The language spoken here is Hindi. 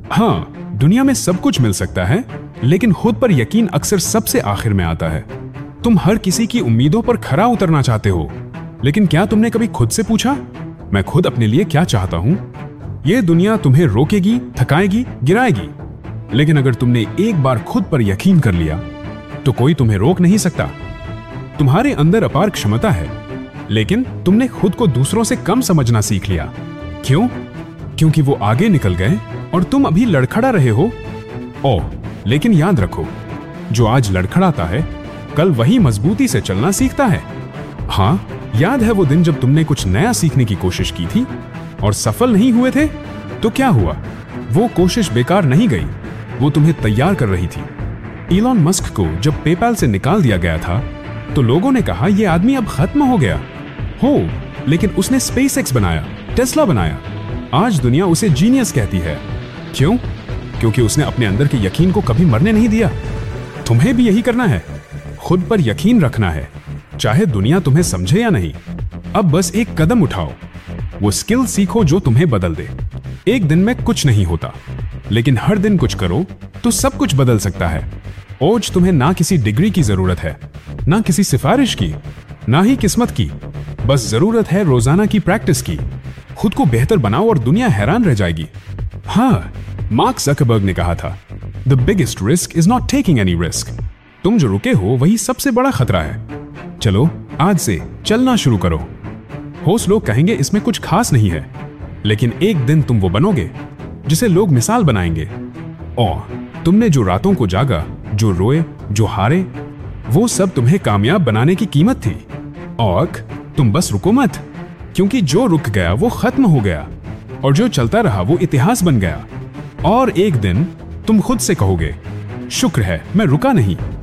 हाँ, दुनिया में सब कुछ मिल सकता है, लेकिन खुद पर यकीन अक्सर सबसे आखिर में आता है। तुम हर किसी की उम्मीदों पर खरा उतरना चाहते हो, लेकिन क्या तुमने कभी खुद से पूछा, मैं खुद अपने लिए क्या चाहता हूं? यह दुनिया तुम्हें रोकेगी, थकाएगी, गिराएगी, लेकिन अगर तुमने एक बार खुद पर यकीन कर लिया तो कोई तुम्हें रोक नहीं सकता। तुम्हारे अंदर अपार क्षमता है, लेकिन तुमने खुद को दूसरों से कम समझना सीख लिया। क्यों? क्योंकि वो आगे निकल गए और तुम अभी लड़खड़ा रहे हो। ओह, लेकिन याद रखो, जो आज लड़खड़ाता है कल वही मजबूती से चलना सीखता है। हाँ, याद है वो दिन जब तुमने कुछ नया सीखने की कोशिश की थी और सफल नहीं हुए थे? तो क्या हुआ? वो कोशिश बेकार नहीं गई, वो तुम्हें तैयार कर रही थी। इलॉन मस्क को जब पेपैल से निकाल दिया गया था तो लोगों ने कहा यह आदमी अब खत्म हो गया हो, लेकिन उसने स्पेसएक्स बनाया, टेस्ला बनाया। आज दुनिया उसे जीनियस कहती है। क्यों? क्योंकि उसने अपने अंदर के यकीन को कभी मरने नहीं दिया। तुम्हें भी यही करना है, खुद पर यकीन रखना है, चाहे दुनिया तुम्हें समझे या नहीं। अब बस एक कदम उठाओ, वो स्किल सीखो जो तुम्हें बदल दे। एक दिन में कुछ नहीं होता, लेकिन हर दिन कुछ करो तो सब कुछ बदल सकता है। आज तुम्हें ना किसी डिग्री की जरूरत है, ना किसी सिफारिश की, ना ही किस्मत की। बस जरूरत है रोजाना की प्रैक्टिस की। खुद को बेहतर बनाओ और दुनिया हैरान रह जाएगी। हाँ, मार्क ज़करबर्ग ने कहा था, the biggest risk is not taking any risk. तुम जो रुके हो वही सबसे बड़ा खतरा है। चलो आज से चलना शुरू करो। होस्ट लोग कहेंगे इसमें कुछ खास नहीं है, लेकिन एक दिन तुम वो बनोगे जिसे लोग मिसाल बनाएंगे। और तुमने जो रातों को जागा, जो रोए, जो हारे, वो सब तुम्हें कामयाब बनाने की कीमत थी। और तुम बस रुको मत, क्योंकि जो रुक गया वो खत्म हो गया और जो चलता रहा वो इतिहास बन गया। और एक दिन तुम खुद से कहोगे, शुक्र है मैं रुका नहीं।